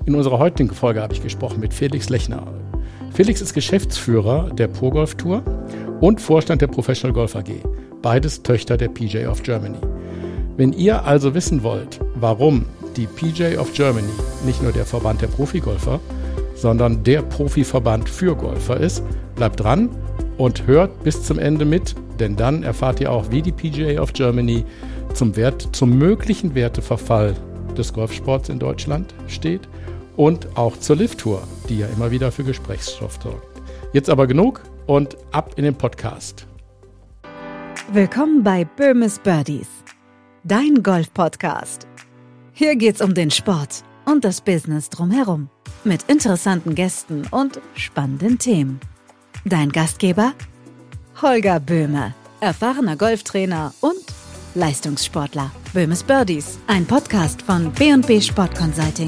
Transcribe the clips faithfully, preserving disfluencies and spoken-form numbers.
In unserer heutigen Folge habe ich gesprochen mit Felix Lechner. Felix ist Geschäftsführer der Pro Golf Tour und Vorstand der Professional Golf A G. Beides Töchter der P G A of Germany. Wenn ihr also wissen wollt, warum die P G A of Germany nicht nur der Verband der Profigolfer, sondern der Profiverband für Golfer ist, bleibt dran und hört bis zum Ende mit, denn dann erfahrt ihr auch, wie die P G A of Germany zum Wert, zum möglichen Werteverfall des Golfsports in Deutschland steht und auch zur Live Tour, die ja immer wieder für Gesprächsstoff sorgt. Jetzt aber genug und ab in den Podcast. Willkommen bei Böhmes Birdies, dein Golf-Podcast. Hier geht's um den Sport und das Business drumherum mit interessanten Gästen und spannenden Themen. Dein Gastgeber Holger Böhme, erfahrener Golftrainer und Leistungssportler. Böhmes Birdies, ein Podcast von B und B Sport Consulting.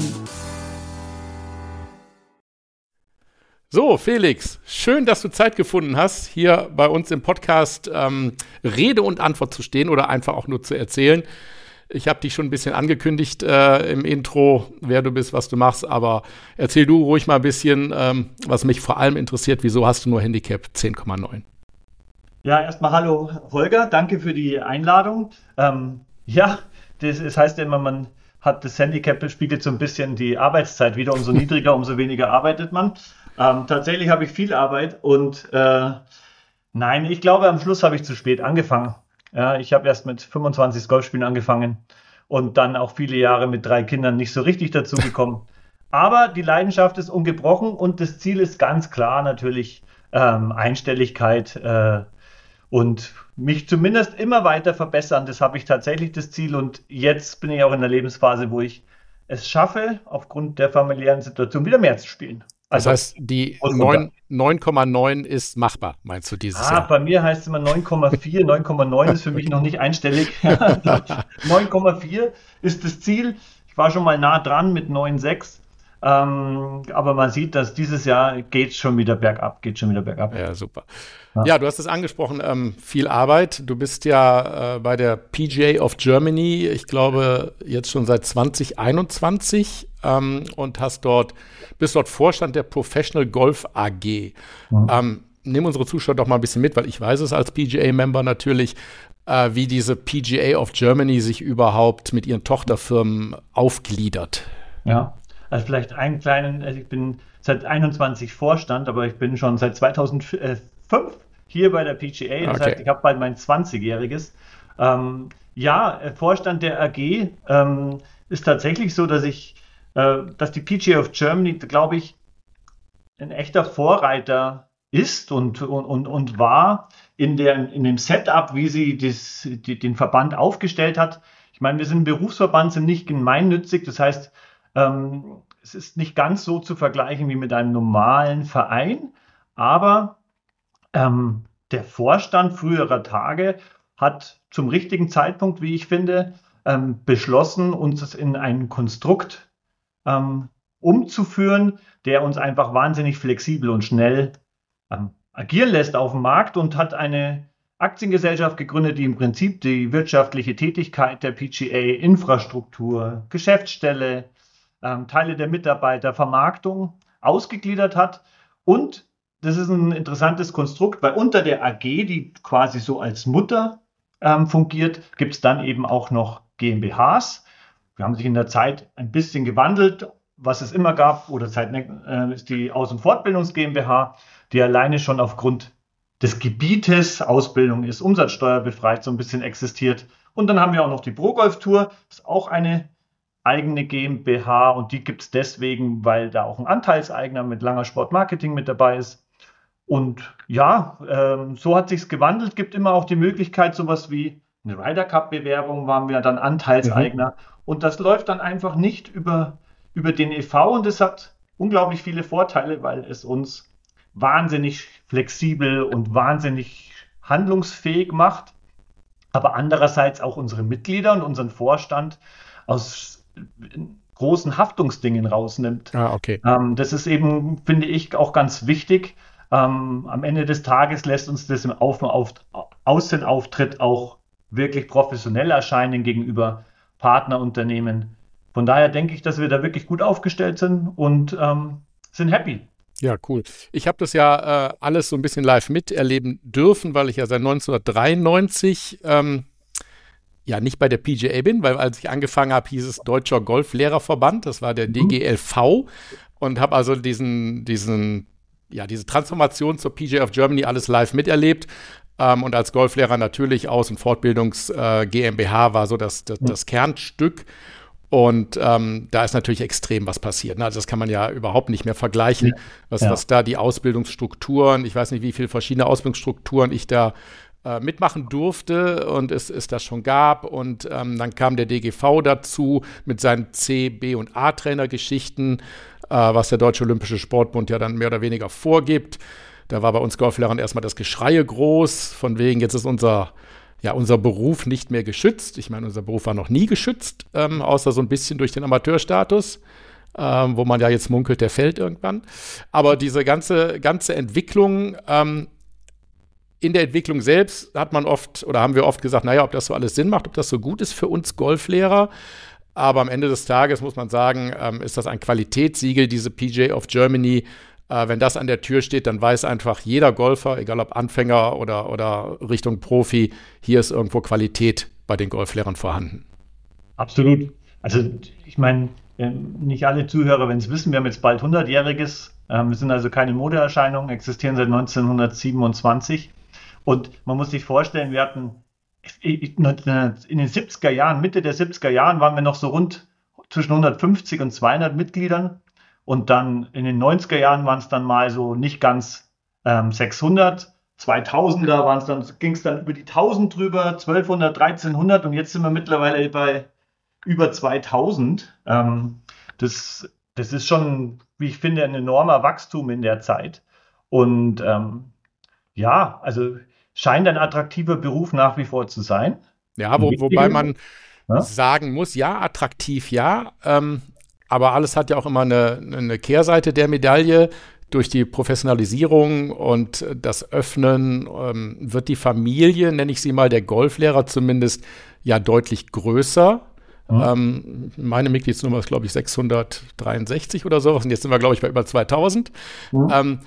So, Felix, schön, dass du Zeit gefunden hast, hier bei uns im Podcast ähm, Rede und Antwort zu stehen oder einfach auch nur zu erzählen. Ich habe dich schon ein bisschen angekündigt äh, im Intro, wer du bist, was du machst, aber erzähl du ruhig mal ein bisschen, ähm, was mich vor allem interessiert, wieso hast du nur Handicap zehn Komma neun? Ja, erstmal hallo Holger, danke für die Einladung. Ähm, ja, das, das heißt ja immer, man hat das Handicap, spiegelt so ein bisschen die Arbeitszeit wieder, umso niedriger, umso weniger arbeitet man. Ähm, tatsächlich habe ich viel Arbeit und äh, nein, ich glaube, am Schluss habe ich zu spät angefangen. Ja, ich habe erst mit fünfundzwanzig Golfspielen angefangen und dann auch viele Jahre mit drei Kindern nicht so richtig dazu gekommen. Aber die Leidenschaft ist ungebrochen und das Ziel ist ganz klar natürlich ähm, Einstelligkeit äh, und mich zumindest immer weiter verbessern. Das habe ich tatsächlich das Ziel und jetzt bin ich auch in der Lebensphase, wo ich es schaffe, aufgrund der familiären Situation wieder mehr zu spielen. Also, das heißt, die neun Komma neun ist machbar, meinst du dieses ah, Jahr? Bei mir heißt es immer neun Komma vier. neun Komma neun ist für mich noch nicht einstellig. neun Komma vier ist das Ziel. Ich war schon mal nah dran mit neun Komma sechs. Ähm, aber man sieht, dass dieses Jahr geht schon wieder bergab, geht schon wieder bergab. Ja, super. Ja, ja, du hast es angesprochen, ähm, viel Arbeit. Du bist ja äh, bei der P G A of Germany, ich glaube, jetzt schon seit zwanzig einundzwanzig ähm, und hast dort, bist dort Vorstand der Professional Golf A G. Mhm. Ähm, nimm unsere Zuschauer doch mal ein bisschen mit, weil ich weiß es als P G A-Member natürlich, äh, wie diese P G A of Germany sich überhaupt mit ihren Tochterfirmen aufgliedert. Ja. Also vielleicht einen kleinen, also ich bin seit einundzwanzig Vorstand, aber ich bin schon seit zweitausendfünf hier bei der P G A. Das okay. heißt, ich habe bald mein zwanzigjähriges. Ähm, ja, Vorstand der A G ähm, ist tatsächlich so, dass ich, äh, dass die P G A of Germany, glaube ich, ein echter Vorreiter ist und, und, und, und war in, der, in dem Setup, wie sie das, die, den Verband aufgestellt hat. Ich meine, wir sind ein Berufsverband, sind nicht gemeinnützig, das heißt, Ähm, es ist nicht ganz so zu vergleichen wie mit einem normalen Verein, aber ähm, der Vorstand früherer Tage hat zum richtigen Zeitpunkt, wie ich finde, ähm, beschlossen, uns in ein Konstrukt ähm, umzuführen, der uns einfach wahnsinnig flexibel und schnell ähm, agieren lässt auf dem Markt und hat eine Aktiengesellschaft gegründet, die im Prinzip die wirtschaftliche Tätigkeit der P G A, Infrastruktur, Geschäftsstelle, Ähm, Teile der Mitarbeiter, Vermarktung ausgegliedert hat. Und das ist ein interessantes Konstrukt, weil unter der A G, die quasi so als Mutter ähm, fungiert, gibt es dann eben auch noch GmbHs. Wir haben sich in der Zeit ein bisschen gewandelt, was es immer gab, oder seit äh, ist die Aus- und Fortbildungs GmbH, die alleine schon aufgrund des Gebietes, Ausbildung ist umsatzsteuerbefreit, so ein bisschen existiert. Und dann haben wir auch noch die Pro Golf Tour, das ist auch eine eigene GmbH und die gibt es deswegen, weil da auch ein Anteilseigner mit Langer Sport Marketing mit dabei ist. Und ja, ähm, so hat sich's gewandelt, gibt immer auch die Möglichkeit, sowas wie eine Ryder Cup Bewerbung, waren wir dann Anteilseigner. Mhm. Und das läuft dann einfach nicht über, über den e V und das hat unglaublich viele Vorteile, weil es uns wahnsinnig flexibel und wahnsinnig handlungsfähig macht, aber andererseits auch unsere Mitglieder und unseren Vorstand aus großen Haftungsdingen rausnimmt. Ah, okay. Ähm, das ist eben, finde ich, auch ganz wichtig. Ähm, am Ende des Tages lässt uns das im Auf- auf- Außenauftritt auch wirklich professionell erscheinen gegenüber Partnerunternehmen, von daher denke ich, dass wir da wirklich gut aufgestellt sind und ähm, sind happy. Ja, cool. Ich habe das ja äh, alles so ein bisschen live miterleben dürfen, weil ich ja seit neunzehnhundertdreiundneunzig ähm, ja nicht bei der P G A bin, weil als ich angefangen habe, hieß es Deutscher Golflehrerverband, das war der D G L V und habe also diesen, diesen, ja, diese Transformation zur P G A of Germany alles live miterlebt. Ähm, und als Golflehrer natürlich Aus- und Fortbildungs äh, GmbH war so das, das, das Kernstück. Und ähm, da ist natürlich extrem was passiert. Ne? Also das kann man ja überhaupt nicht mehr vergleichen, was, ja. was da die Ausbildungsstrukturen, ich weiß nicht, wie viele verschiedene Ausbildungsstrukturen ich da äh, mitmachen durfte und es, es das schon gab. Und ähm, dann kam der D G V dazu mit seinen C-, B- und A-Trainer-Geschichten, äh, was der Deutsche Olympische Sportbund ja dann mehr oder weniger vorgibt. Da war bei uns Golflehrern erstmal das Geschreie groß, von wegen, jetzt ist unser Ja, unser Beruf nicht mehr geschützt. Ich meine, unser Beruf war noch nie geschützt, ähm, außer so ein bisschen durch den Amateurstatus, ähm, wo man ja jetzt munkelt, der fällt irgendwann. Aber diese ganze, ganze Entwicklung, ähm, in der Entwicklung selbst hat man oft, oder haben wir oft gesagt, naja, ob das so alles Sinn macht, ob das so gut ist für uns Golflehrer. Aber am Ende des Tages muss man sagen, ähm, ist das ein Qualitätssiegel, diese P G A of Germany. Äh, wenn das an der Tür steht, dann weiß einfach jeder Golfer, egal ob Anfänger oder, oder Richtung Profi, hier ist irgendwo Qualität bei den Golflehrern vorhanden. Absolut. Also ich meine, nicht alle Zuhörer, wenn es wissen, wir haben jetzt bald hundertjähriges. Äh, wir sind also keine Modeerscheinung, existieren seit neunzehnhundertsiebenundzwanzig. Und man muss sich vorstellen, wir hatten in den siebziger Jahren, Mitte der siebziger Jahren, waren wir noch so rund zwischen hundertfünfzig und zweihundert Mitgliedern. Und dann in den neunziger Jahren waren es dann mal so nicht ganz ähm, sechshundert, zweitausender waren es dann, ging es dann über die tausend drüber, zwölfhundert, dreizehnhundert und jetzt sind wir mittlerweile bei über zweitausend. Ähm, das, das ist schon, wie ich finde, ein enormer Wachstum in der Zeit. Und ähm, ja, also scheint ein attraktiver Beruf nach wie vor zu sein. Ja, wo, wobei man ja? sagen muss, ja, attraktiv, ja, ähm, aber alles hat ja auch immer eine, eine Kehrseite der Medaille. Durch die Professionalisierung und das Öffnen ähm, wird die Familie, nenne ich sie mal, der Golflehrer zumindest, ja deutlich größer. Mhm. Ähm, meine Mitgliedsnummer ist, glaube ich, sechshundertdreiundsechzig oder so. Und jetzt sind wir, glaube ich, bei über zweitausend. Mhm. Ähm,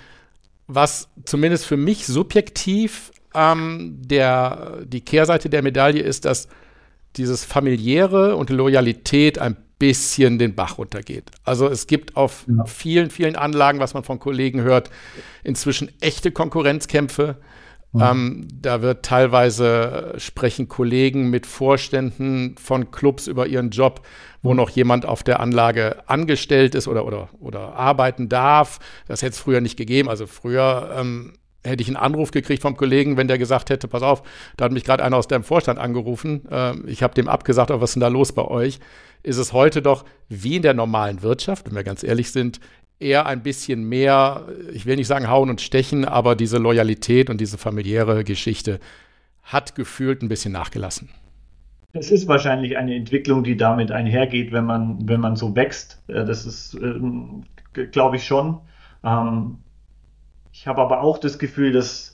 was zumindest für mich subjektiv ähm, der, die Kehrseite der Medaille ist, dass dieses Familiäre und die Loyalität ein bisschen den Bach runtergeht. Also es gibt auf ja. vielen, vielen Anlagen, was man von Kollegen hört, inzwischen echte Konkurrenzkämpfe. Mhm. Ähm, da wird teilweise sprechen Kollegen mit Vorständen von Clubs über ihren Job, wo mhm. noch jemand auf der Anlage angestellt ist oder, oder, oder arbeiten darf. Das hätte es früher nicht gegeben. Also früher ähm, hätte ich einen Anruf gekriegt vom Kollegen, wenn der gesagt hätte, pass auf, da hat mich gerade einer aus deinem Vorstand angerufen. Ähm, ich habe dem abgesagt, aber was ist denn da los bei euch? Ist es heute doch, wie in der normalen Wirtschaft, wenn wir ganz ehrlich sind, eher ein bisschen mehr, ich will nicht sagen hauen und stechen, aber diese Loyalität und diese familiäre Geschichte hat gefühlt ein bisschen nachgelassen. Das ist wahrscheinlich eine Entwicklung, die damit einhergeht, wenn man, wenn man so wächst. Das ist, ähm, glaube ich, schon. Ähm, ich habe aber auch das Gefühl, dass,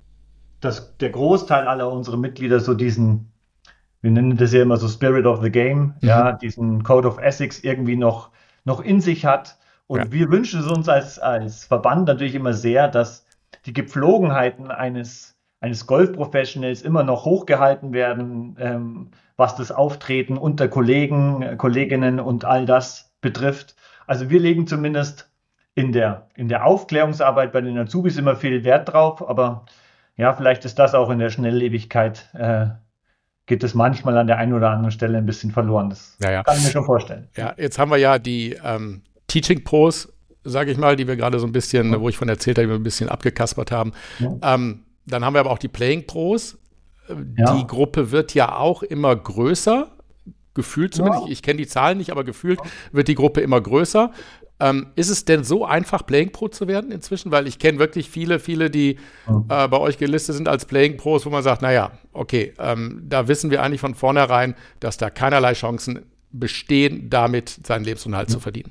dass der Großteil aller unserer Mitglieder so diesen, wir nennen das ja immer so Spirit of the Game, mhm. ja, diesen Code of Ethics irgendwie noch, noch in sich hat. Und ja. wir wünschen es uns als, als Verband natürlich immer sehr, dass die Gepflogenheiten eines, eines Golf-Professionals immer noch hochgehalten werden, ähm, was das Auftreten unter Kollegen, Kolleginnen und all das betrifft. Also wir legen zumindest in der, in der Aufklärungsarbeit bei den Azubis immer viel Wert drauf, aber ja, vielleicht ist das auch in der Schnelllebigkeit äh, geht es manchmal an der einen oder anderen Stelle ein bisschen verloren. Das ja, ja. kann ich mir schon vorstellen. Ja, jetzt haben wir ja die ähm, Teaching Pros, sage ich mal, die wir gerade so ein bisschen, ja. wo ich von erzählt habe, die wir ein bisschen abgekaspert haben. Ja. Ähm, dann haben wir aber auch die Playing Pros. Ja. Die Gruppe wird ja auch immer größer, gefühlt zumindest. Ja. Ich, ich kenne die Zahlen nicht, aber gefühlt wird die Gruppe immer größer. Ähm, ist es denn so einfach, Playing Pro zu werden inzwischen? Weil ich kenne wirklich viele, viele, die mhm. äh, bei euch gelistet sind als Playing Pros, wo man sagt, naja, okay, ähm, da wissen wir eigentlich von vornherein, dass da keinerlei Chancen bestehen, damit seinen Lebensunterhalt mhm. zu verdienen.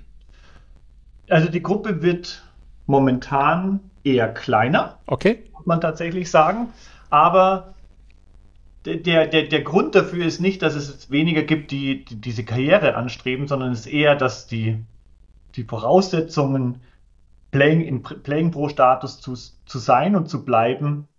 Also die Gruppe wird momentan eher kleiner, okay. muss man tatsächlich sagen. Aber der, der, der Grund dafür ist nicht, dass es weniger gibt, die, die diese Karriere anstreben, sondern es ist eher, dass die, die Voraussetzungen, Playing, im Playing Pro Status zu, zu sein und zu bleiben,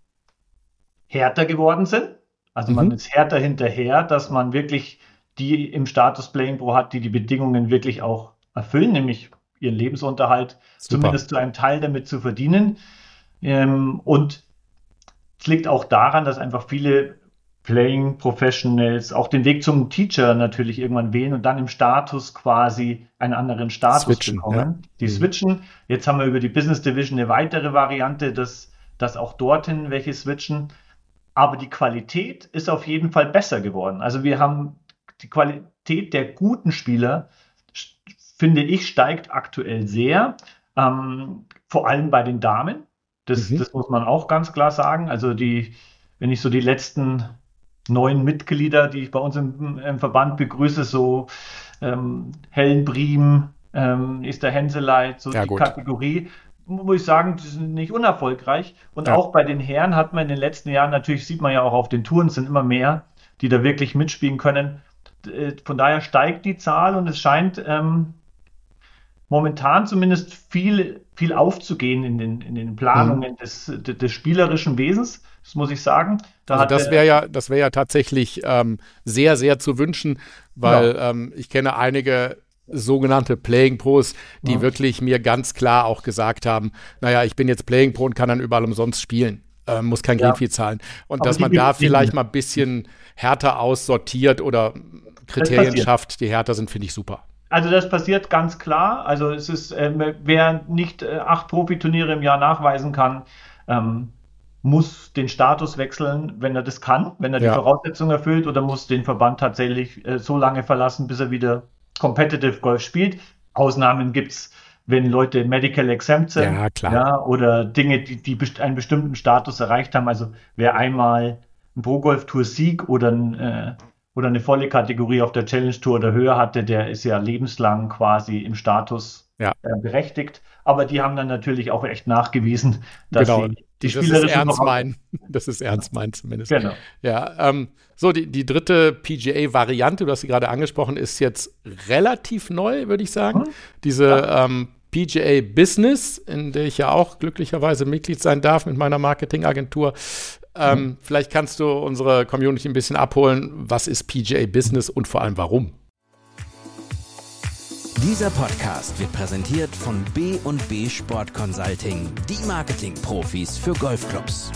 härter geworden sind. Also mhm. man ist härter hinterher, dass man wirklich die im Status Playing Pro hat, die die Bedingungen wirklich auch erfüllen, nämlich ihren Lebensunterhalt Super. Zumindest zu einem Teil damit zu verdienen. Ähm, und es liegt auch daran, dass einfach viele Playing Professionals auch den Weg zum Teacher natürlich irgendwann wählen und dann im Status quasi einen anderen Status switchen, bekommen. Ja. Die mhm. switchen. Jetzt haben wir über die Business Division eine weitere Variante, dass, dass auch dorthin welche switchen. Aber die Qualität ist auf jeden Fall besser geworden. Also wir haben die Qualität der guten Spieler, finde ich, steigt aktuell sehr. Ähm, vor allem bei den Damen. Das, mhm. das muss man auch ganz klar sagen. Also die, wenn ich so die letzten neun Mitglieder, die ich bei uns im, im Verband begrüße, so ähm, Helen Briem, ähm, Esther Henseleit, so ja, die gut. Kategorie, muss ich sagen, die sind nicht unerfolgreich. Und ja. auch bei den Herren hat man in den letzten Jahren, natürlich sieht man ja auch auf den Touren, es sind immer mehr, die da wirklich mitspielen können. Von daher steigt die Zahl und es scheint ähm, momentan zumindest viel, viel aufzugehen in den, in den Planungen mhm. des, des, des spielerischen Wesens. Das muss ich sagen. Da also das wäre ja, das wäre ja tatsächlich ähm, sehr, sehr zu wünschen, weil ja. ähm, ich kenne einige sogenannte Playing Pros, die ja. wirklich mir ganz klar auch gesagt haben, naja, ich bin jetzt Playing Pro und kann dann überall umsonst spielen, äh, muss kein Greenfee ja. zahlen. Und aber dass man da vielleicht mal ein bisschen härter aussortiert oder Kriterien schafft, die härter sind, finde ich super. Also das passiert ganz klar. Also es ist, äh, wer nicht äh, acht Profiturniere im Jahr nachweisen kann, ähm, muss den Status wechseln, wenn er das kann, wenn er die ja. Voraussetzungen erfüllt, oder muss den Verband tatsächlich äh, so lange verlassen, bis er wieder Competitive Golf spielt. Ausnahmen gibt's, wenn Leute medical exempt sind, ja, klar. Ja, oder Dinge, die, die best- einen bestimmten Status erreicht haben. Also wer einmal einen Pro Golf Tour Sieg oder ein äh, oder eine volle Kategorie auf der Challenge Tour oder höher hatte, der ist ja lebenslang quasi im Status ja. äh, berechtigt. Aber die haben dann natürlich auch echt nachgewiesen, dass genau. sie die das spielerische ist ernst meinen. Das ist ernst meinen zumindest. Genau. Ja, ähm, so, die, die dritte P G A-Variante, du hast sie gerade angesprochen, ist jetzt relativ neu, würde ich sagen. Hm. Diese ja. ähm, P G A Business, in der ich ja auch glücklicherweise Mitglied sein darf mit meiner Marketingagentur. Ähm, mhm. Vielleicht kannst du unsere Community ein bisschen abholen. Was ist P G A Business und vor allem warum? Dieser Podcast wird präsentiert von B und B Sport Consulting, die Marketing-Profis für Golfclubs.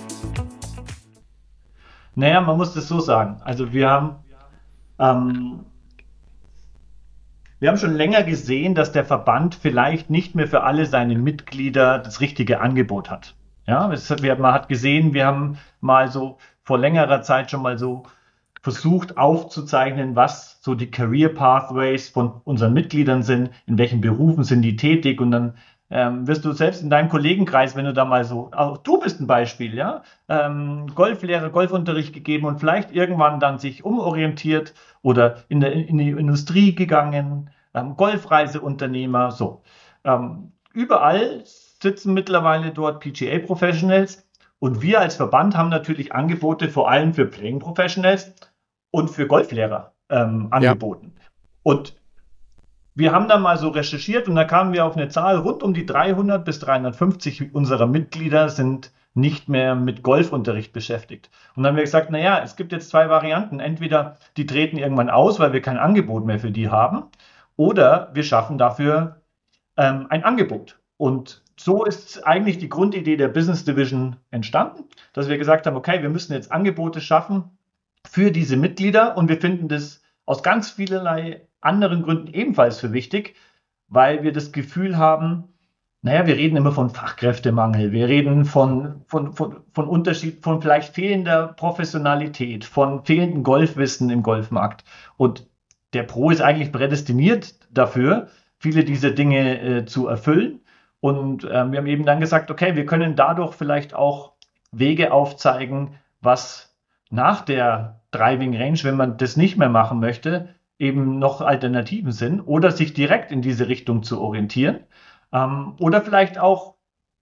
Naja, man muss das so sagen. Also wir haben, ähm, wir haben schon länger gesehen, dass der Verband vielleicht nicht mehr für alle seine Mitglieder das richtige Angebot hat. Ja, es hat, man hat gesehen, wir haben mal so vor längerer Zeit schon mal so versucht aufzuzeichnen, was so die Career Pathways von unseren Mitgliedern sind, in welchen Berufen sind die tätig, und dann ähm, wirst du selbst in deinem Kollegenkreis, wenn du da mal so, auch du bist ein Beispiel, ja, ähm, Golflehrer, Golfunterricht gegeben und vielleicht irgendwann dann sich umorientiert oder in, der, in die Industrie gegangen, ähm, Golfreiseunternehmer, so. Ähm, überall sitzen mittlerweile dort P G A-Professionals, und wir als Verband haben natürlich Angebote vor allem für Playing Professionals und für Golflehrer ähm, angeboten. Ja. Und wir haben da mal so recherchiert und da kamen wir auf eine Zahl, rund um die dreihundert bis dreihundertfünfzig unserer Mitglieder sind nicht mehr mit Golfunterricht beschäftigt. Und dann haben wir gesagt, naja, es gibt jetzt zwei Varianten. Entweder die treten irgendwann aus, weil wir kein Angebot mehr für die haben, oder wir schaffen dafür ähm, ein Angebot. Und so ist eigentlich die Grundidee der Business Division entstanden, dass wir gesagt haben, okay, wir müssen jetzt Angebote schaffen für diese Mitglieder, und wir finden das aus ganz vielerlei anderen Gründen ebenfalls für wichtig, weil wir das Gefühl haben, naja, wir reden immer von Fachkräftemangel, wir reden von, von, von, von Unterschied, von vielleicht fehlender Professionalität, von fehlendem Golfwissen im Golfmarkt. Und der Pro ist eigentlich prädestiniert dafür, viele dieser Dinge äh, zu erfüllen. Und ähm, wir haben eben dann gesagt, okay, wir können dadurch vielleicht auch Wege aufzeigen, was nach der Driving Range, wenn man das nicht mehr machen möchte, eben noch Alternativen sind, oder sich direkt in diese Richtung zu orientieren. Ähm, oder vielleicht auch,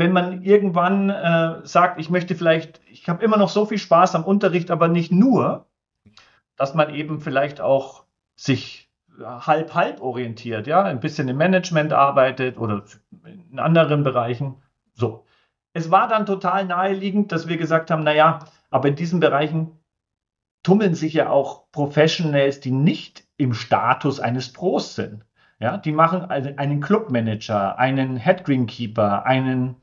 wenn man irgendwann äh, sagt, ich möchte vielleicht, ich habe immer noch so viel Spaß am Unterricht, aber nicht nur, dass man eben vielleicht auch sich halb-halb orientiert, ja, ein bisschen im Management arbeitet oder in anderen Bereichen. So. Es war dann total naheliegend, dass wir gesagt haben, naja, aber in diesen Bereichen tummeln sich ja auch Professionals, die nicht im Status eines Pros sind. Ja, die machen also einen Clubmanager, einen Head Greenkeeper, einen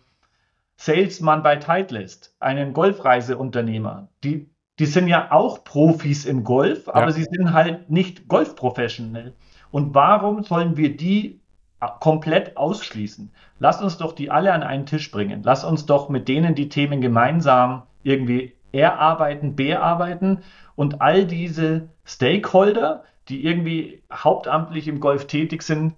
Salesman bei Titleist, einen Golfreiseunternehmer. Die, die sind ja auch Profis im Golf, ja. aber sie sind halt nicht Golfprofessional. Und warum sollen wir die komplett ausschließen? Lass uns doch die alle an einen Tisch bringen. Lass uns doch mit denen die Themen gemeinsam irgendwie erarbeiten, bearbeiten und all diese Stakeholder, die irgendwie hauptamtlich im Golf tätig sind,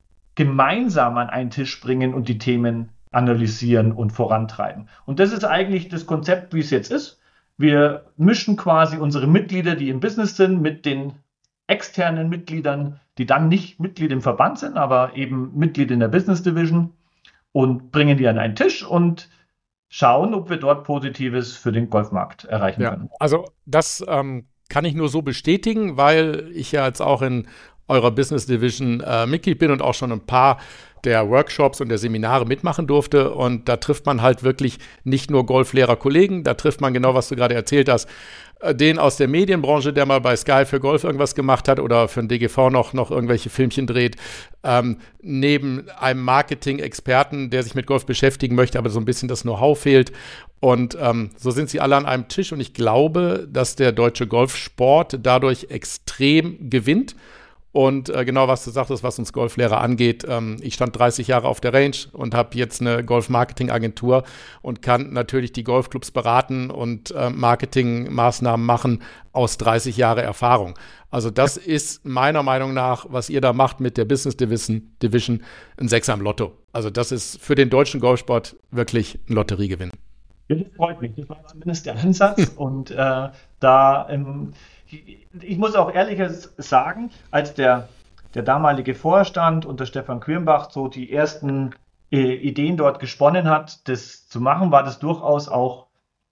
gemeinsam an einen Tisch bringen und die Themen analysieren und vorantreiben. Und das ist eigentlich das Konzept, wie es jetzt ist. Wir mischen quasi unsere Mitglieder, die im Business sind, mit den externen Mitgliedern, die dann nicht Mitglied im Verband sind, aber eben Mitglied in der Business Division und bringen die an einen Tisch und schauen, ob wir dort Positives für den Golfmarkt erreichen ja, können. Also das ähm, kann ich nur so bestätigen, weil ich ja jetzt auch in eurer Business Division äh, Mitglied bin und auch schon ein paar der Workshops und der Seminare mitmachen durfte. Und da trifft man halt wirklich nicht nur Golflehrer-Kollegen, da trifft man genau, was du gerade erzählt hast, äh, den aus der Medienbranche, der mal bei Sky für Golf irgendwas gemacht hat oder für den D G V noch, noch irgendwelche Filmchen dreht, ähm, neben einem Marketing-Experten, der sich mit Golf beschäftigen möchte, aber so ein bisschen das Know-how fehlt. Und ähm, so sind sie alle an einem Tisch. Und ich glaube, dass der deutsche Golfsport dadurch extrem gewinnt. Und äh, genau, was du sagtest, was uns Golflehrer angeht, ähm, ich stand dreißig Jahre auf der Range und habe jetzt eine Golf-Marketing-Agentur und kann natürlich die Golfclubs beraten und äh, Marketingmaßnahmen machen aus dreißig Jahre Erfahrung. Also das ist meiner Meinung nach, was ihr da macht mit der Business Division, Division ein Sechser am Lotto. Also das ist für den deutschen Golfsport wirklich ein Lotteriegewinn. Ja, das freut mich. Das war zumindest der Ansatz. und äh, da ähm, Ich muss auch ehrlich sagen, als der, der damalige Vorstand unter Stefan Quirnbach so die ersten äh, Ideen dort gesponnen hat, das zu machen, war das durchaus auch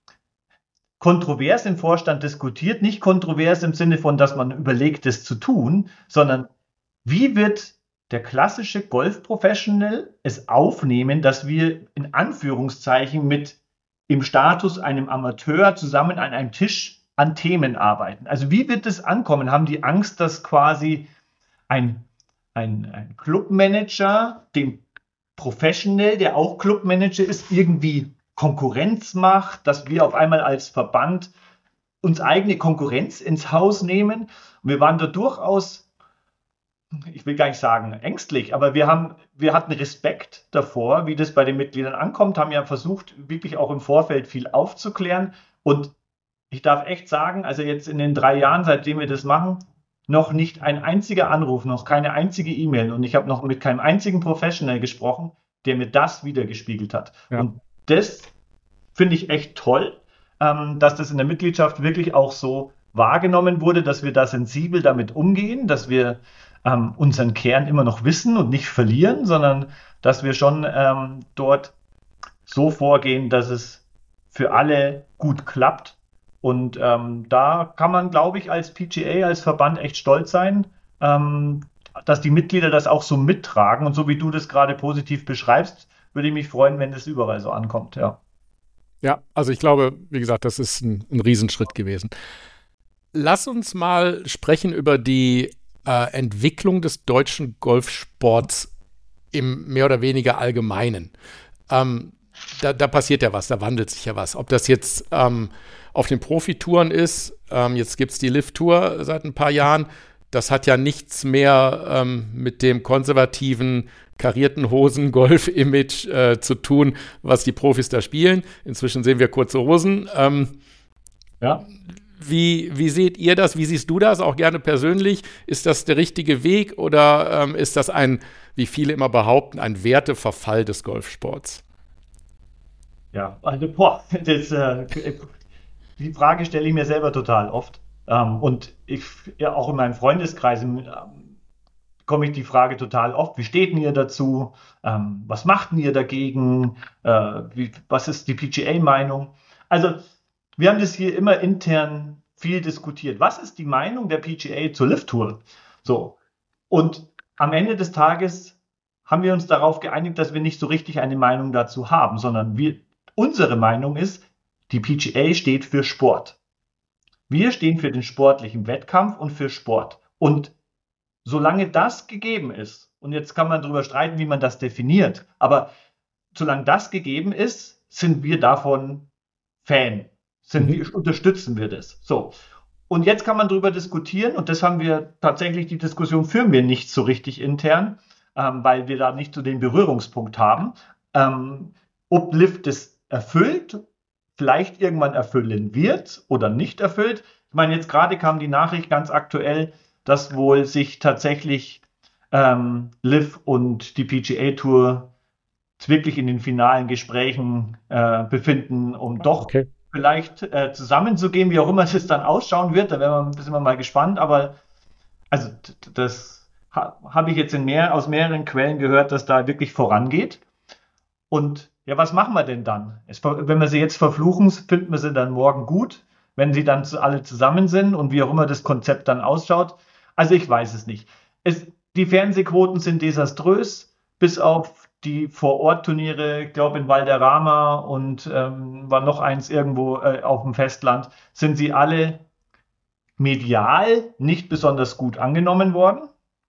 kontrovers im Vorstand diskutiert. Nicht kontrovers im Sinne von, dass man überlegt, das zu tun, sondern wie wird der klassische Golf-Professional es aufnehmen, dass wir in Anführungszeichen mit im Status einem Amateur zusammen an einem Tisch an Themen arbeiten. Also wie wird es ankommen? Haben die Angst, dass quasi ein, ein, ein Clubmanager dem Professional, der auch Clubmanager ist, irgendwie Konkurrenz macht, dass wir auf einmal als Verband uns eigene Konkurrenz ins Haus nehmen? Und wir waren da durchaus, ich will gar nicht sagen ängstlich, aber wir haben, wir hatten Respekt davor, wie das bei den Mitgliedern ankommt, haben ja versucht, wirklich auch im Vorfeld viel aufzuklären. Und ich darf echt sagen, also jetzt in den drei Jahren, seitdem wir das machen, noch nicht ein einziger Anruf, noch keine einzige E-Mail und ich habe noch mit keinem einzigen Professional gesprochen, der mir das wiedergespiegelt hat. Ja. Und das finde ich echt toll, ähm, dass das in der Mitgliedschaft wirklich auch so wahrgenommen wurde, dass wir da sensibel damit umgehen, dass wir ähm, unseren Kern immer noch wissen und nicht verlieren, sondern dass wir schon ähm, dort so vorgehen, dass es für alle gut klappt. Und ähm, da kann man, glaube ich, als P G A, als Verband echt stolz sein, ähm, dass die Mitglieder das auch so mittragen. Und so wie du das gerade positiv beschreibst, würde ich mich freuen, wenn das überall so ankommt. Ja, ja, also ich glaube, wie gesagt, das ist ein, ein Riesenschritt gewesen. Lass uns mal sprechen über die äh, Entwicklung des deutschen Golfsports im mehr oder weniger Allgemeinen. Ähm, da, da passiert ja was, da wandelt sich ja was. Ob das jetzt ähm, auf den Profitouren ist, ähm, jetzt gibt es die Lift-Tour seit ein paar Jahren, das hat ja nichts mehr ähm, mit dem konservativen, karierten Hosen-Golf-Image äh, zu tun, was die Profis da spielen. Inzwischen sehen wir kurze Hosen. Ähm, ja. Wie, wie seht ihr das? Wie siehst du das? Auch gerne persönlich. Ist das der richtige Weg oder ähm, ist das ein, wie viele immer behaupten, ein Werteverfall des Golfsports? Ja, also boah, das, äh, die Frage stelle ich mir selber total oft. Ähm, und ich, ja, auch in meinem Freundeskreis, ähm, bekomme ich die Frage total oft, wie steht denn ihr dazu? Ähm, was macht denn ihr dagegen? Äh, wie, was ist die P G A-Meinung? Also wir haben das hier immer intern viel diskutiert. Was ist die Meinung der P G A zur Lift Tour? So. Und am Ende des Tages haben wir uns darauf geeinigt, dass wir nicht so richtig eine Meinung dazu haben, sondern wir, unsere Meinung ist, die P G A steht für Sport. Wir stehen für den sportlichen Wettkampf und für Sport. Und solange das gegeben ist, und jetzt kann man darüber streiten, wie man das definiert, aber solange das gegeben ist, sind wir davon Fan. Sind Mhm. wir, unterstützen wir das. So. Und jetzt kann man darüber diskutieren, und das haben wir tatsächlich, die Diskussion führen wir nicht so richtig intern, ähm, weil wir da nicht so den Berührungspunkt haben, ähm, ob Lift das erfüllt, vielleicht irgendwann erfüllen wird oder nicht erfüllt. Ich meine, jetzt gerade kam die Nachricht ganz aktuell, dass wohl sich tatsächlich ähm, Liv und die P G A Tour wirklich in den finalen Gesprächen äh, befinden, um doch Okay. vielleicht äh, zusammenzugehen, wie auch immer es dann ausschauen wird. Da werden wir, sind wir mal gespannt. Aber also das ha, habe ich jetzt in mehr, aus mehreren Quellen gehört, dass da wirklich vorangeht. Und ja, was machen wir denn dann? Es, wenn wir sie jetzt verfluchen, finden wir sie dann morgen gut, wenn sie dann zu, alle zusammen sind und wie auch immer das Konzept dann ausschaut. Also ich weiß es nicht. Es, die Fernsehquoten sind desaströs, bis auf die Vor-Ort-Turniere, ich glaube in Valderrama und ähm, war noch eins irgendwo äh, auf dem Festland, sind sie alle medial nicht besonders gut angenommen worden.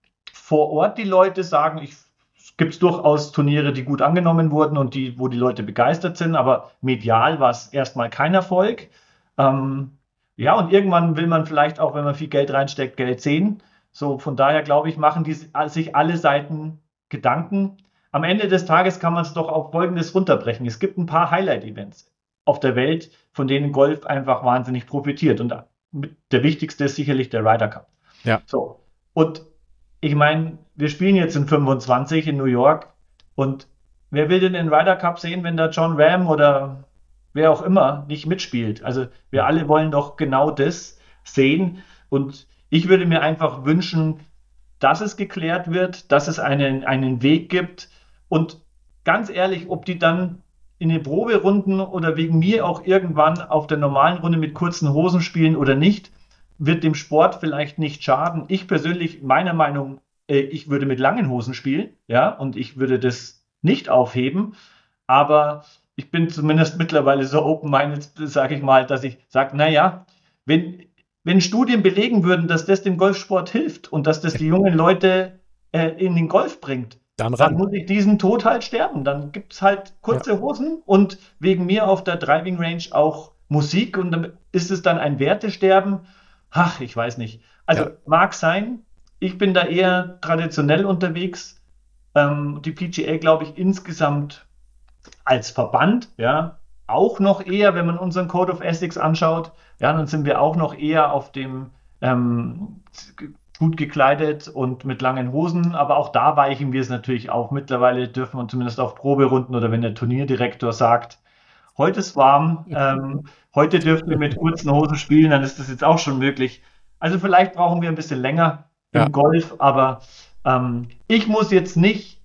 Vor Ort die Leute sagen, ich gibt es durchaus Turniere, die gut angenommen wurden und die, wo die Leute begeistert sind, aber medial war es erstmal kein Erfolg. Ähm, ja, und irgendwann will man vielleicht auch, wenn man viel Geld reinsteckt, Geld sehen. So, von daher glaube ich, machen die sich alle Seiten Gedanken. Am Ende des Tages kann man es doch auf Folgendes runterbrechen. Es gibt ein paar Highlight-Events auf der Welt, von denen Golf einfach wahnsinnig profitiert. Und der wichtigste ist sicherlich der Ryder Cup. Ja. So, und ich meine, wir spielen jetzt in fünfundzwanzig in New York und wer will denn den Ryder Cup sehen, wenn da John Ram oder wer auch immer nicht mitspielt? Also wir alle wollen doch genau das sehen und ich würde mir einfach wünschen, dass es geklärt wird, dass es einen, einen Weg gibt und ganz ehrlich, ob die dann in den Proberunden oder wegen mir auch irgendwann auf der normalen Runde mit kurzen Hosen spielen oder nicht, wird dem Sport vielleicht nicht schaden. Ich persönlich, meiner Meinung, äh, ich würde mit langen Hosen spielen, ja, und ich würde das nicht aufheben, aber ich bin zumindest mittlerweile so open-minded, sage ich mal, dass ich sage, naja, wenn, wenn Studien belegen würden, dass das dem Golfsport hilft und dass das die jungen Leute äh, in den Golf bringt, dann, ran. dann muss ich diesen Tod halt sterben. Dann gibt es halt kurze ja. Hosen und wegen mir auf der Driving Range auch Musik und dann ist es dann ein Wertesterben. Ach, ich weiß nicht. Also ja. mag sein, ich bin da eher traditionell unterwegs. Ähm, die P G A, glaube ich, insgesamt als Verband, ja, auch noch eher, wenn man unseren Code of Ethics anschaut, ja, dann sind wir auch noch eher auf dem ähm, gut gekleidet und mit langen Hosen, aber auch da weichen wir es natürlich auf. Mittlerweile dürfen wir zumindest auf Proberunden oder wenn der Turnierdirektor sagt, heute ist warm, ähm, heute dürfen wir mit kurzen Hosen spielen, dann ist das jetzt auch schon möglich. Also vielleicht brauchen wir ein bisschen länger im ja. Golf, aber ähm, ich muss jetzt nicht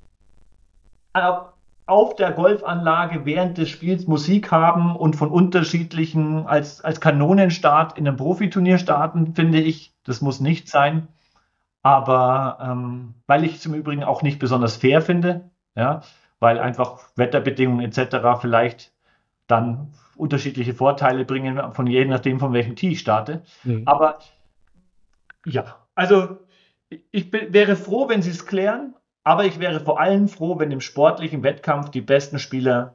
äh, auf der Golfanlage während des Spiels Musik haben und von unterschiedlichen, als, als Kanonenstart in einem Profiturnier starten, finde ich, das muss nicht sein. Aber ähm, weil ich es im Übrigen auch nicht besonders fair finde, ja, weil einfach Wetterbedingungen et cetera vielleicht dann unterschiedliche Vorteile bringen, von je nachdem, von welchem Tee ich starte. Mhm. Aber ja, also ich bin, wäre froh, wenn sie es klären, aber ich wäre vor allem froh, wenn im sportlichen Wettkampf die besten Spieler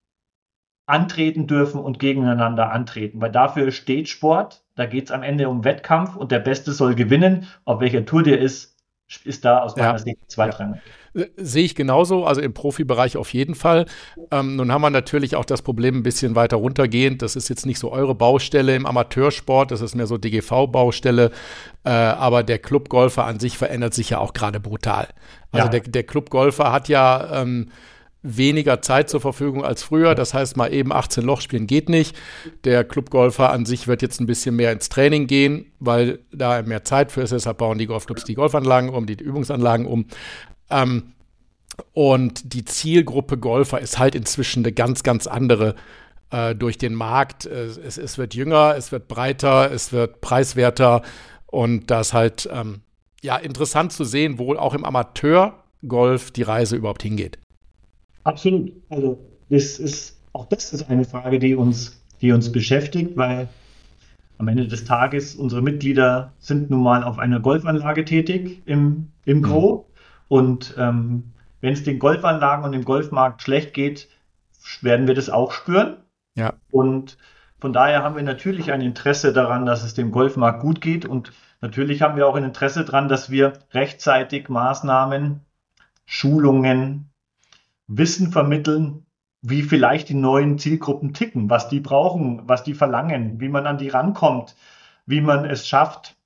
antreten dürfen und gegeneinander antreten, weil dafür steht Sport, da geht es am Ende um Wettkampf und der Beste soll gewinnen, auf welcher Tour der ist, ist da aus meiner ja. Sicht zweitrangig. Ja. Sehe ich genauso, also im Profibereich auf jeden Fall. Ähm, nun haben wir natürlich auch das Problem ein bisschen weiter runtergehend. Das ist jetzt nicht so eure Baustelle im Amateursport, das ist mehr so D G V-Baustelle. Äh, aber der Clubgolfer an sich verändert sich ja auch gerade brutal. Also ja. der, der Clubgolfer hat ja ähm, weniger Zeit zur Verfügung als früher. Das heißt, mal eben achtzehn Loch spielen geht nicht. Der Clubgolfer an sich wird jetzt ein bisschen mehr ins Training gehen, weil da mehr Zeit für ist. Deshalb bauen die Golfclubs die Golfanlagen um, die Übungsanlagen um. Ähm, und die Zielgruppe Golfer ist halt inzwischen eine ganz, ganz andere äh, durch den Markt. Es, es wird jünger, es wird breiter, es wird preiswerter. Und das ist halt ähm, ja, interessant zu sehen, wo auch im Amateurgolf die Reise überhaupt hingeht. Absolut. Also das ist, auch das ist eine Frage, die uns, die uns beschäftigt, weil am Ende des Tages unsere Mitglieder sind nun mal auf einer Golfanlage tätig im, im Gros. Mhm. Und ähm, wenn es den Golfanlagen und dem Golfmarkt schlecht geht, werden wir das auch spüren. Ja. Und von daher haben wir natürlich ein Interesse daran, dass es dem Golfmarkt gut geht. Und natürlich haben wir auch ein Interesse daran, dass wir rechtzeitig Maßnahmen, Schulungen, Wissen vermitteln, wie vielleicht die neuen Zielgruppen ticken, was die brauchen, was die verlangen, wie man an die rankommt, wie man es schafft,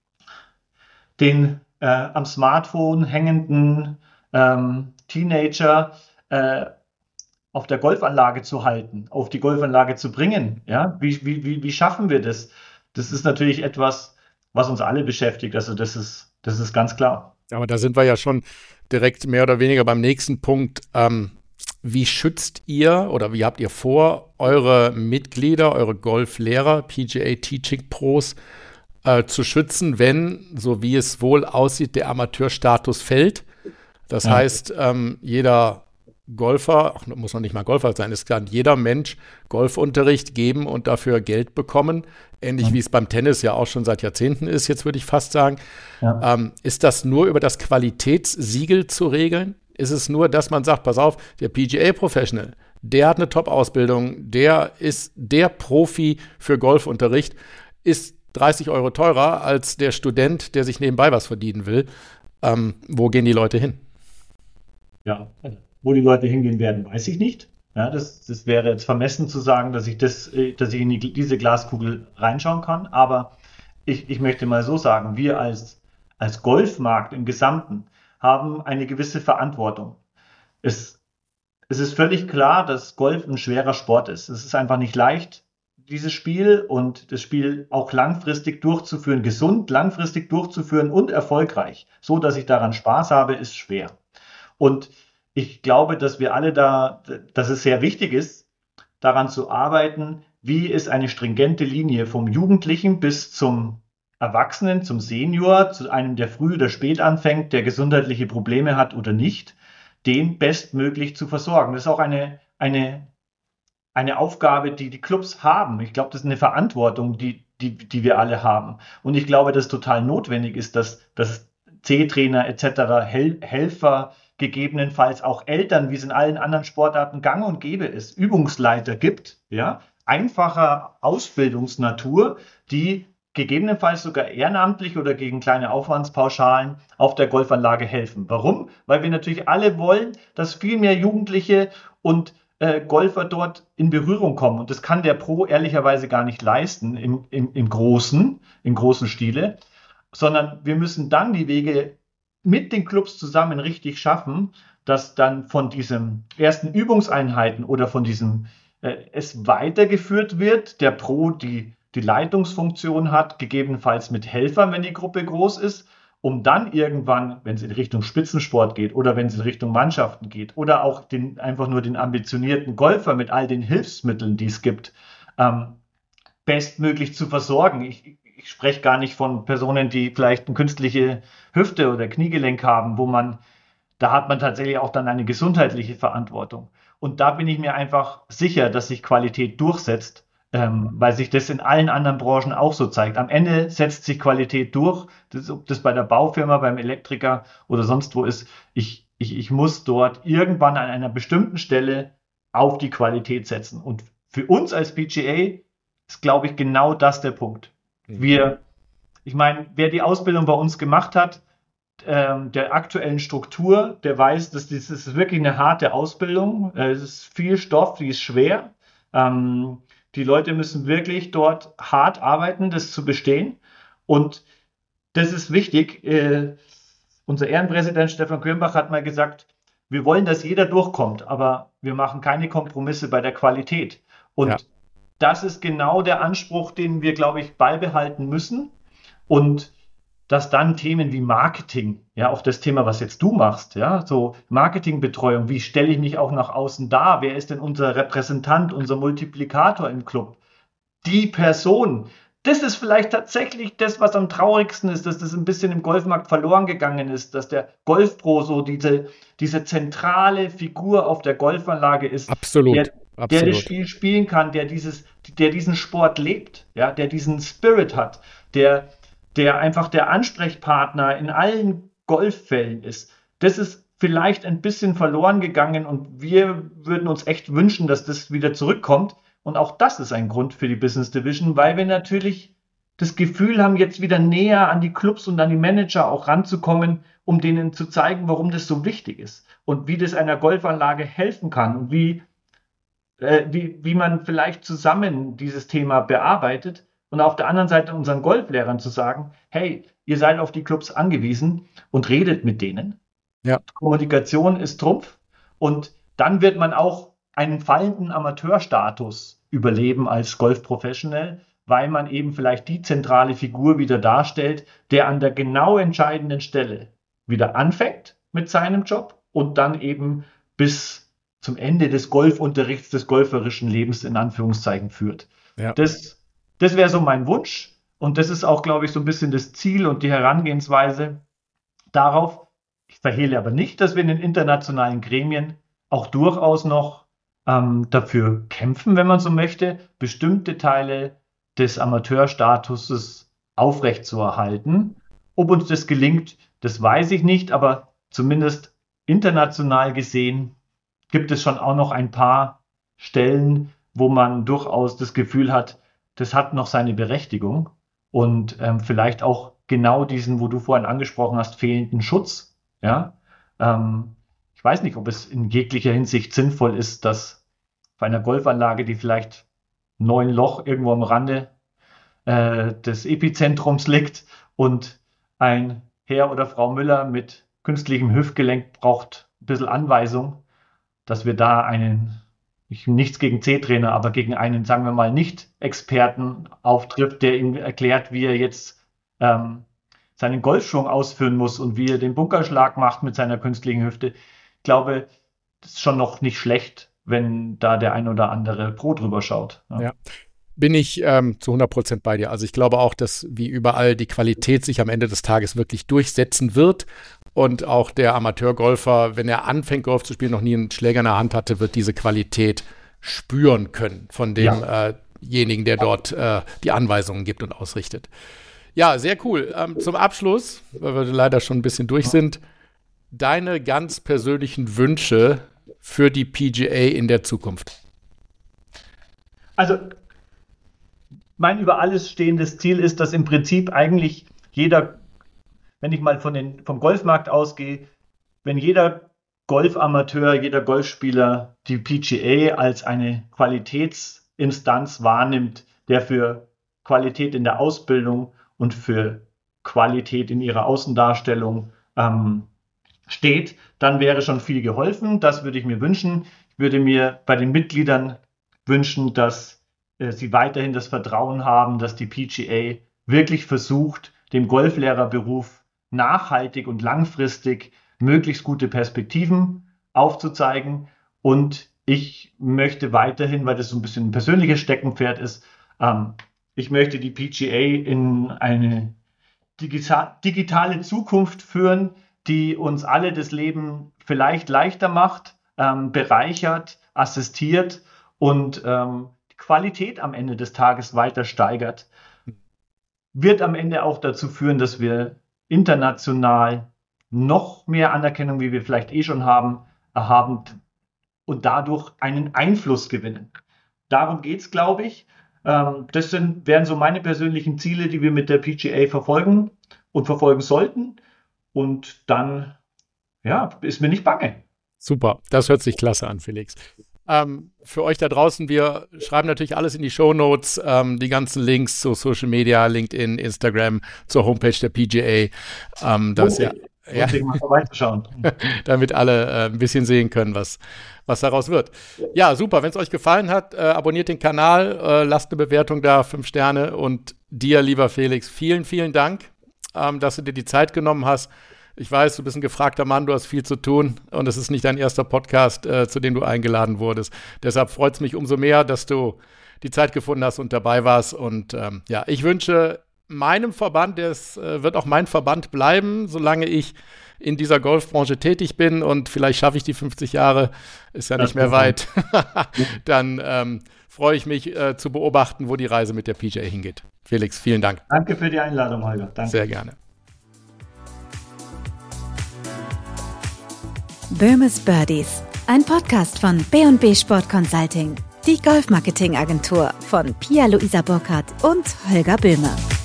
den äh, am Smartphone hängenden ähm, Teenager äh, auf der Golfanlage zu halten, auf die Golfanlage zu bringen. Ja? Wie, wie, wie, wie schaffen wir das? Das ist natürlich etwas, was uns alle beschäftigt. Also das ist, das ist ganz klar. Aber da sind wir ja schon direkt mehr oder weniger beim nächsten Punkt. Ähm, wie schützt ihr oder wie habt ihr vor, eure Mitglieder, eure Golflehrer, P G A Teaching Pros äh, zu schützen, wenn, so wie es wohl aussieht, der Amateurstatus fällt? Das ja. heißt, ähm, jeder Golfer, ach, muss noch nicht mal Golfer sein, es kann jeder Mensch Golfunterricht geben und dafür Geld bekommen. Ähnlich ja. wie es beim Tennis ja auch schon seit Jahrzehnten ist, jetzt würde ich fast sagen. Ja. Ähm, ist das nur über das Qualitätssiegel zu regeln? Ist es nur, dass man sagt, pass auf, der P G A-Professional, der hat eine Top-Ausbildung, der ist der Profi für Golfunterricht, ist dreißig Euro teurer als der Student, der sich nebenbei was verdienen will. Ähm, wo gehen die Leute hin? Ja, wo die Leute hingehen werden, weiß ich nicht. Ja, das, das wäre jetzt vermessen zu sagen, dass ich, das, dass ich in die, diese Glaskugel reinschauen kann. Aber ich, ich möchte mal so sagen, wir als, als Golfmarkt im Gesamten haben eine gewisse Verantwortung. Es, es ist völlig klar, dass Golf ein schwerer Sport ist. Es ist einfach nicht leicht, dieses Spiel und das Spiel auch langfristig durchzuführen, gesund langfristig durchzuführen und erfolgreich, so dass ich daran Spaß habe, ist schwer. Und ich glaube, dass wir alle da, dass es sehr wichtig ist, daran zu arbeiten, wie ist eine stringente Linie vom Jugendlichen bis zum Erwachsenen, zum Senior, zu einem, der früh oder spät anfängt, der gesundheitliche Probleme hat oder nicht, den bestmöglich zu versorgen. Das ist auch eine, eine, eine Aufgabe, die die Clubs haben. Ich glaube, das ist eine Verantwortung, die, die, die wir alle haben. Und ich glaube, dass total notwendig ist, dass, dass C-Trainer et cetera, Hel- Helfer, gegebenenfalls auch Eltern, wie es in allen anderen Sportarten gang und gäbe ist, Übungsleiter gibt, ja, einfacher Ausbildungsnatur, die gegebenenfalls sogar ehrenamtlich oder gegen kleine Aufwandspauschalen auf der Golfanlage helfen. Warum? Weil wir natürlich alle wollen, dass viel mehr Jugendliche und äh, Golfer dort in Berührung kommen. Und das kann der Pro ehrlicherweise gar nicht leisten im, im, im großen, im großen Stile, sondern wir müssen dann die Wege mit den Clubs zusammen richtig schaffen, dass dann von diesen ersten Übungseinheiten oder von diesem äh, es weitergeführt wird, der Pro die, die Leitungsfunktion hat, gegebenenfalls mit Helfern, wenn die Gruppe groß ist, um dann irgendwann, wenn es in Richtung Spitzensport geht oder wenn es in Richtung Mannschaften geht oder auch den, einfach nur den ambitionierten Golfer mit all den Hilfsmitteln, die es gibt, ähm, bestmöglich zu versorgen. Ich, Ich spreche gar nicht von Personen, die vielleicht eine künstliche Hüfte oder Kniegelenk haben, wo man, da hat man tatsächlich auch dann eine gesundheitliche Verantwortung. Und da bin ich mir einfach sicher, dass sich Qualität durchsetzt, ähm, weil sich das in allen anderen Branchen auch so zeigt. Am Ende setzt sich Qualität durch, das, ob das bei der Baufirma, beim Elektriker oder sonst wo ist. Ich, ich, ich muss dort irgendwann an einer bestimmten Stelle auf die Qualität setzen. Und für uns als P G A ist, glaube ich, genau das der Punkt. Wir, ich meine, wer die Ausbildung bei uns gemacht hat, ähm, der aktuellen Struktur, der weiß, dass das ist wirklich eine harte Ausbildung. Äh, es ist viel Stoff, die ist schwer. Ähm, die Leute müssen wirklich dort hart arbeiten, das zu bestehen. Und das ist wichtig. Äh, unser Ehrenpräsident Stefan Kürnbach hat mal gesagt, wir wollen, dass jeder durchkommt, aber wir machen keine Kompromisse bei der Qualität. Und ja. das ist genau der Anspruch, den wir, glaube ich, beibehalten müssen. Und dass dann Themen wie Marketing, ja, auch das Thema, was jetzt du machst, ja, so Marketingbetreuung, wie stelle ich mich auch nach außen dar? Wer ist denn unser Repräsentant, unser Multiplikator im Club? Die Person, das ist vielleicht tatsächlich das, was am traurigsten ist, dass das ein bisschen im Golfmarkt verloren gegangen ist, dass der Golfpro so diese, diese zentrale Figur auf der Golfanlage ist. Absolut. Der, Absolut. der das Spiel spielen kann, der dieses, der diesen Sport lebt, ja, der diesen Spirit hat, der der einfach der Ansprechpartner in allen Golffällen ist. Das ist vielleicht ein bisschen verloren gegangen und wir würden uns echt wünschen, dass das wieder zurückkommt. Und auch das ist ein Grund für die Business Division, weil wir natürlich das Gefühl haben, jetzt wieder näher an die Clubs und an die Manager auch ranzukommen, um denen zu zeigen, warum das so wichtig ist und wie das einer Golfanlage helfen kann und wie, äh, wie, wie man vielleicht zusammen dieses Thema bearbeitet. Und auf der anderen Seite unseren Golflehrern zu sagen, hey, ihr seid auf die Clubs angewiesen und redet mit denen. Ja. Kommunikation ist Trumpf. Und dann wird man auch einen fallenden Amateurstatus überleben als Golfprofessional, weil man eben vielleicht die zentrale Figur wieder darstellt, der an der genau entscheidenden Stelle wieder anfängt mit seinem Job und dann eben bis zum Ende des Golfunterrichts, des golferischen Lebens in Anführungszeichen führt. Ja. Das Das wäre so mein Wunsch und das ist auch, glaube ich, so ein bisschen das Ziel und die Herangehensweise darauf. Ich verhehle aber nicht, dass wir in den internationalen Gremien auch durchaus noch ähm, dafür kämpfen, wenn man so möchte, bestimmte Teile des Amateurstatuses aufrechtzuerhalten. Ob uns das gelingt, das weiß ich nicht, aber zumindest international gesehen gibt es schon auch noch ein paar Stellen, wo man durchaus das Gefühl hat, das hat noch seine Berechtigung und ähm, vielleicht auch genau diesen, wo du vorhin angesprochen hast, fehlenden Schutz. Ja, ähm, ich weiß nicht, ob es in jeglicher Hinsicht sinnvoll ist, dass auf einer Golfanlage, die vielleicht neun Loch irgendwo am Rande äh, des Epizentrums liegt und ein Herr oder Frau Müller mit künstlichem Hüftgelenk braucht ein bisschen Anweisung, dass wir da einen Ich nichts gegen C-Trainer, aber gegen einen, sagen wir mal, Nicht-Experten auftrifft, der ihm erklärt, wie er jetzt ähm, seinen Golfschwung ausführen muss und wie er den Bunkerschlag macht mit seiner künstlichen Hüfte. Ich glaube, das ist schon noch nicht schlecht, wenn da der ein oder andere Pro drüber schaut. Ja, ja. Bin ich ähm, zu hundert Prozent bei dir. Also ich glaube auch, dass wie überall die Qualität sich am Ende des Tages wirklich durchsetzen wird. Und auch der Amateurgolfer, wenn er anfängt, Golf zu spielen, noch nie einen Schläger in der Hand hatte, wird diese Qualität spüren können von demjenigen, ja. äh der dort äh, die Anweisungen gibt und ausrichtet. Ja, sehr cool. Ähm, zum Abschluss, weil wir leider schon ein bisschen durch sind, deine ganz persönlichen Wünsche für die P G A in der Zukunft. Also, mein über alles stehendes Ziel ist, dass im Prinzip eigentlich jeder, wenn ich mal von den, vom Golfmarkt ausgehe, wenn jeder Golfamateur, jeder Golfspieler die P G A als eine Qualitätsinstanz wahrnimmt, der für Qualität in der Ausbildung und für Qualität in ihrer Außendarstellung ähm, steht, dann wäre schon viel geholfen. Das würde ich mir wünschen. Ich würde mir bei den Mitgliedern wünschen, dass äh, sie weiterhin das Vertrauen haben, dass die P G A wirklich versucht, dem Golflehrerberuf nachhaltig und langfristig möglichst gute Perspektiven aufzuzeigen. Und ich möchte weiterhin, weil das so ein bisschen ein persönliches Steckenpferd ist, ähm, ich möchte die P G A in eine digita- digitale Zukunft führen, die uns alle das Leben vielleicht leichter macht, ähm, bereichert, assistiert und ähm, die Qualität am Ende des Tages weiter steigert. Wird am Ende auch dazu führen, dass wir international noch mehr Anerkennung, wie wir vielleicht eh schon haben, haben und dadurch einen Einfluss gewinnen. Darum geht es, glaube ich. Ähm, das sind, wären so meine persönlichen Ziele, die wir mit der P G A verfolgen und verfolgen sollten. Und dann, ja, ist mir nicht bange. Super, das hört sich klasse an, Felix. Ähm, für euch da draußen, wir schreiben natürlich alles in die Shownotes, ähm, die ganzen Links zu Social Media, LinkedIn, Instagram, zur Homepage der P G A. Ähm, da ist ja, Ja. Lohnt sich mal vorbeizuschauen. Damit alle äh, ein bisschen sehen können, was, was daraus wird. Ja, super. Wenn es euch gefallen hat, äh, abonniert den Kanal, äh, lasst eine Bewertung da, fünf Sterne. Und dir, lieber Felix, vielen, vielen Dank, ähm, dass du dir die Zeit genommen hast. Ich weiß, du bist ein gefragter Mann, du hast viel zu tun und es ist nicht dein erster Podcast, äh, zu dem du eingeladen wurdest. Deshalb freut es mich umso mehr, dass du die Zeit gefunden hast und dabei warst. Und ähm, ja, ich wünsche meinem Verband, das äh, wird auch mein Verband bleiben, solange ich in dieser Golfbranche tätig bin und vielleicht schaffe ich die fünfzig Jahre, ist ja das nicht mehr weit. Dann ähm, freue ich mich äh, zu beobachten, wo die Reise mit der P G A hingeht. Felix, vielen Dank. Danke für die Einladung, Holger. Danke. Sehr gerne. Böhmes Birdies, ein Podcast von B und B Sport Consulting, die Golfmarketing-Agentur von Pia Luisa Burkhardt und Holger Böhme.